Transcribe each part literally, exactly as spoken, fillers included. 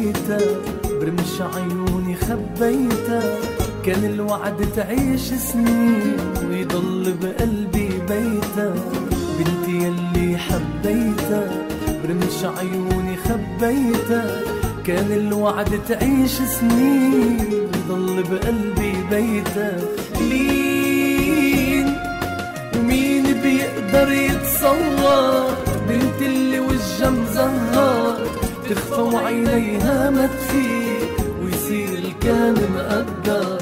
بيتها، برمش عيوني خبيتها، كان الوعد تعيش سنين ويضل بقلبي بيتها. بنتي يلي حبيتها برمش عيوني خبيتها، كان الوعد تعيش سنين ويضل بقلبي بيتها. مين ومين بيقدر يتصور بنت اللي وجها مزهر، تخفى وعينيها ما تفيق ويصير الكان مقدر.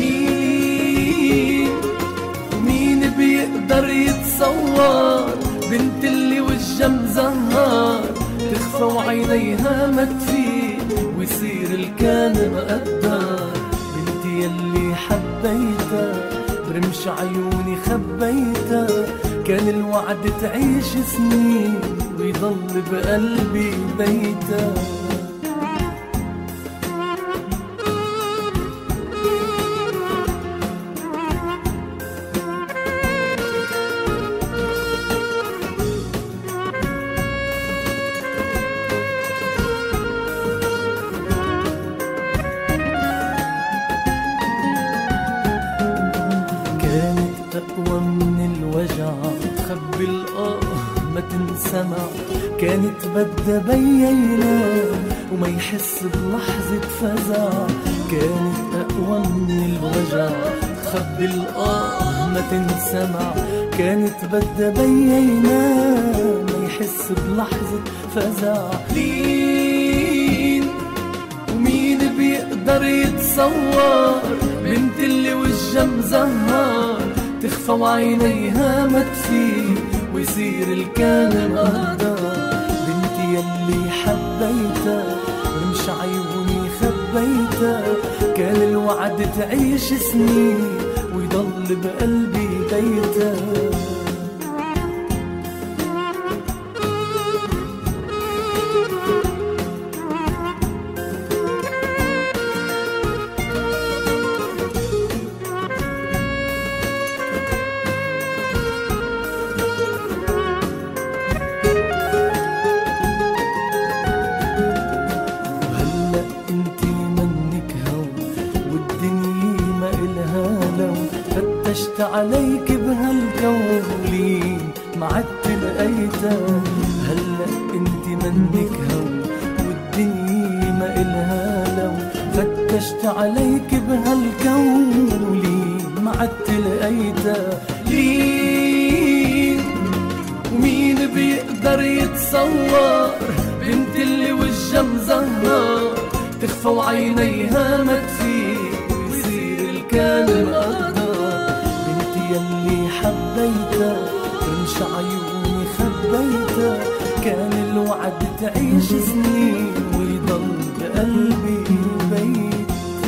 مين ومين بيقدر يتصور بنت اللي وجها مزهر، تخفى وعينيها ما تفيق ويصير الكان مقدر. بنتي يلي حبيتها برمش عيوني خبيتها، كان الوعد تعيش سنين ويضل بقلبي بيتها. أقوى من الوجع تخبي الآه ما تنسمع، كانت بدها بينا وما يحس بلحظة فزع. كانت أقوى من الوجع تخبي الآه ما تنسمع، كانت بدها بينا ما يحس بلحظة فزع. مين ومين بيقدر يتصور بنت اللي وجها مزهر، تخفى وعينيها ما تفيق ويصير الكان مقدر. بنتي يلي حبيتها برمش عيوني خبيتها، كان الوعد تعيش سنين ويضل بقلبي بيتها. فتشت عليك بهالكون لين ما عدت لقيتها. هلا انت منك هون والدنيا ما إلها لو، فتشت عليك بهالكون لين ما عدت لقيتها. لين ومين بيقدر يتصور بنت اللي وجها مزهر، تخفى وعينيها ما تفيق ويصير الكان مقدر. يلي حبيتها برمش عيوني خبيتها، كان الوعد تعيش سنين ويضل بقلبي بيتها.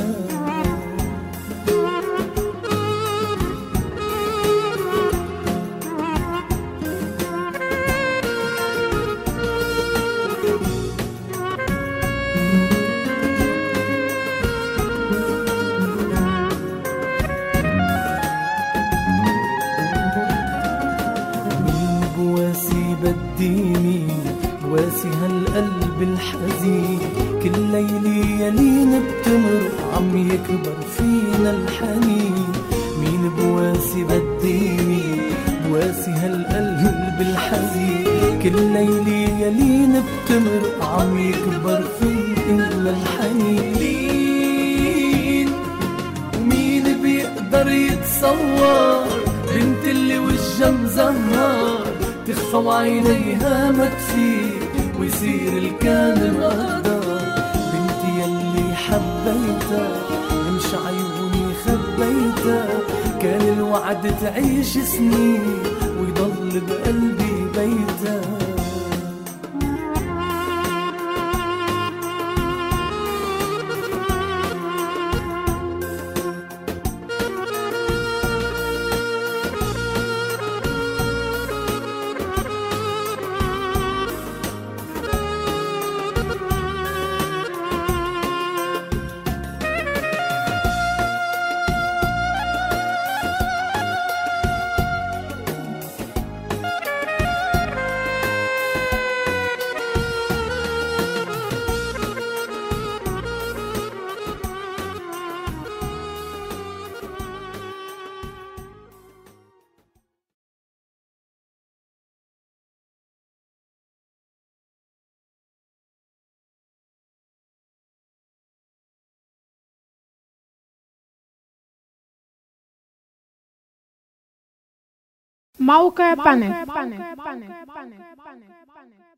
بديني بواسي هالقلب الحزين، كل ليلة يلين بتمر عم يكبر فينا الحنين. مين بواسي بديني بواسي هالقلب الحزين، كل ليلة يلين بتمر عم يكبر فينا الحنين. مين ومين بيقدر يتصور بنت اللي وجها مزهر، تخفى وعينيها ما تفيق ويصير الكان مقدر. بنتي يلي حبيتها برمش عيوني خبيتها، كان الوعد تعيش سنين ويضل بقلبي بيتها. موقع بانل.